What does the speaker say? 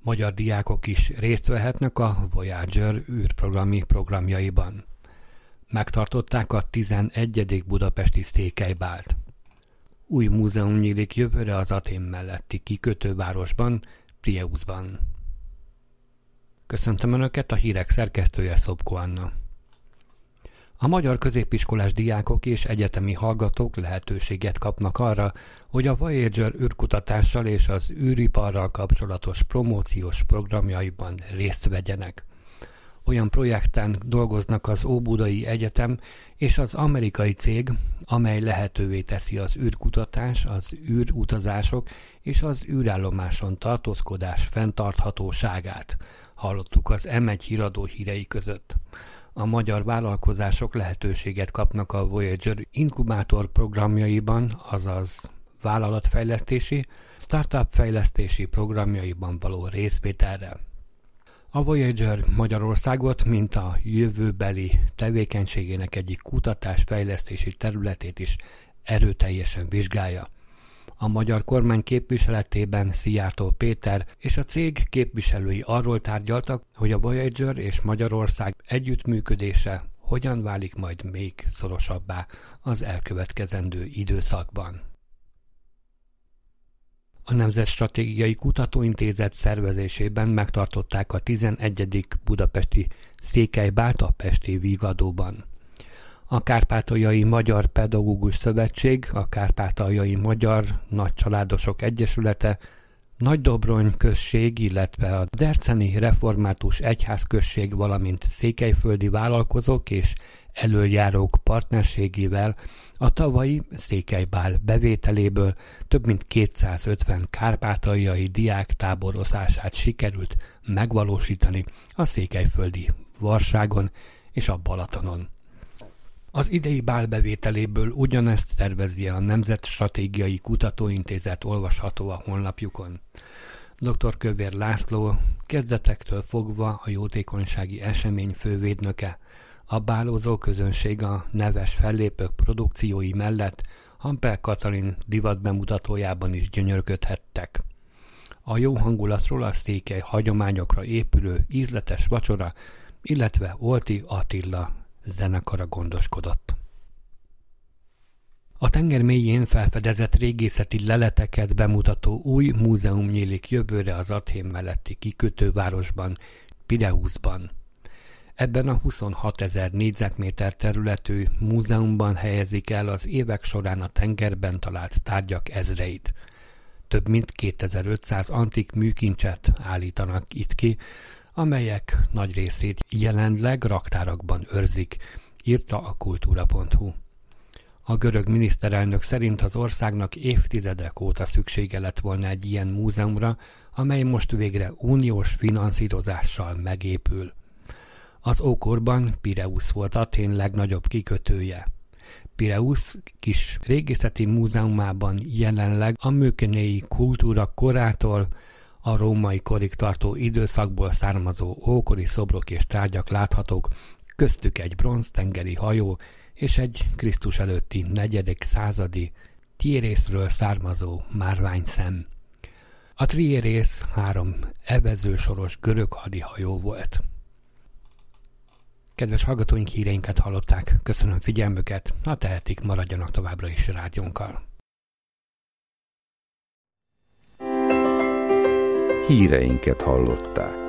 Magyar diákok is részt vehetnek a Voyager űrprogrami programjaiban. Megtartották a 11. budapesti székelybált. Új múzeum nyílik jövőre az Atén melletti kikötővárosban, Pireuszban. Köszöntöm Önöket, a hírek szerkesztője Szobko Anna. A magyar középiskolás diákok és egyetemi hallgatók lehetőséget kapnak arra, hogy a Voyager űrkutatással és az űriparral kapcsolatos promóciós programjaiban részt vegyenek. Olyan projekten dolgoznak az Óbudai Egyetem és az amerikai cég, amely lehetővé teszi az űrkutatás, az űrutazások és az űrállomáson tartózkodás fenntarthatóságát. Hallottuk az M1 híradó hírei között. A magyar vállalkozások lehetőséget kapnak a Voyager inkubátor programjaiban, azaz vállalatfejlesztési, startup fejlesztési programjaiban való részvételre. A Voyager Magyarországot, mint a jövőbeli tevékenységének egyik kutatás-fejlesztési területét is erőteljesen vizsgálja. A magyar kormány képviseletében Szijjártó Péter és a cég képviselői arról tárgyaltak, hogy a Voyager és Magyarország együttműködése hogyan válik majd még szorosabbá az elkövetkezendő időszakban. A Nemzetstratégiai Kutatóintézet szervezésében megtartották a 11. budapesti székelybált a Pesti Vigadóban. A Kárpátaljai Magyar Pedagógus Szövetség, a Kárpátaljai Magyar Nagycsaládosok Egyesülete, Nagydobrony község, illetve a Derceni Református Egyházközség, valamint székelyföldi vállalkozók és elöljárók partnerségével a tavalyi székelybál bevételéből több mint 250 kárpátaljai diák táborozását sikerült megvalósítani a székelyföldi Varságon és a Balatonon. Az idei bál bevételéből ugyanezt tervezi a Nemzetstratégiai Kutatóintézet, olvasható a honlapjukon. Dr. Kövér László kezdetektől fogva a jótékonysági esemény fővédnöke. A bálozó közönség a neves fellépők produkciói mellett Hampel Katalin divatbemutatójában is gyönyörködhettek. A jó hangulatról a székely hagyományokra épülő ízletes vacsora, illetve Olti Attila zenekara gondoskodott. A tenger mélyén felfedezett régészeti leleteket bemutató új múzeum nyílik jövőre az Atén melletti kikötővárosban, Pireuszban. Ebben a 26 000 négyzetméter területű múzeumban helyezik el az évek során a tengerben talált tárgyak ezreit. Több mint 2500 antik műkincset állítanak itt ki, amelyek nagy részét jelenleg raktárakban őrzik, írta a kultúra.hu. A görög miniszterelnök szerint az országnak évtizedek óta szüksége lett volna egy ilyen múzeumra, amely most végre uniós finanszírozással megépül. Az ókorban Pireusz volt Atén legnagyobb kikötője. Pireusz kis régészeti múzeumában jelenleg a műkenéi kultúra korától a római korig tartó időszakból származó ókori szobrok és tárgyak láthatók, köztük egy bronztengeri hajó és egy Krisztus előtti 4. századi Trierészről származó márványszem. A Trierész 3 evezősoros görög hadihajó volt. Kedves hallgatóink, híreinket hallották. Köszönöm figyelmüket, ha tehetik, maradjanak továbbra is rádiónkkal. Híreinket hallották.